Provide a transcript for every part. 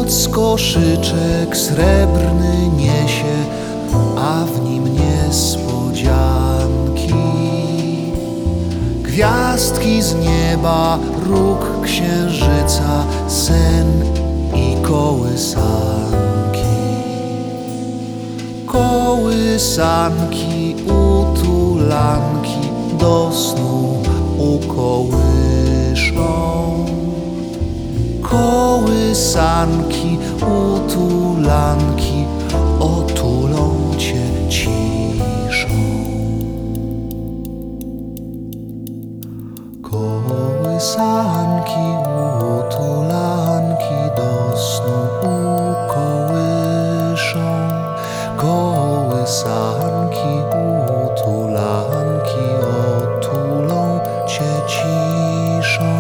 Noc koszyczek srebrny niesie, a w nim niespodzianki. Gwiazdki z nieba, róg księżyca, sen i kołysanki. Kołysanki, utulanki do snu ukołyszą. Kołysanki, utulanki otulą cię ciszą. Kołysanki, utulanki do snu ukołyszą. Kołysanki, utulanki otulą cię ciszą.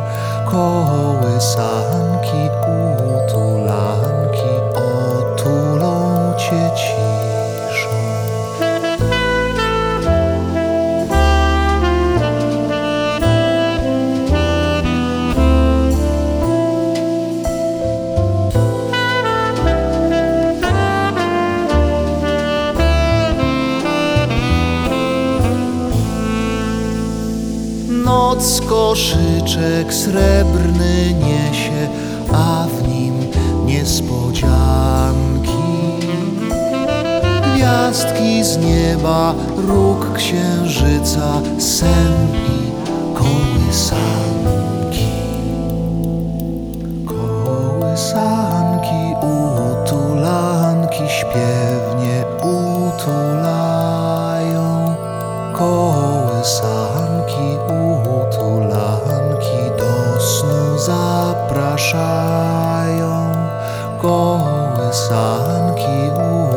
Kołysanki, utulanki otulą cię ciszą. Noc koszyczek srebrny niesie, a w nim niespodzianki. Gwiazdki z nieba, róg księżyca, sen i kołysanki. Kołysanki, utulanki śpiewnie utulają. Kołysanki, utulanki do snu zapraszają. Kołysanki,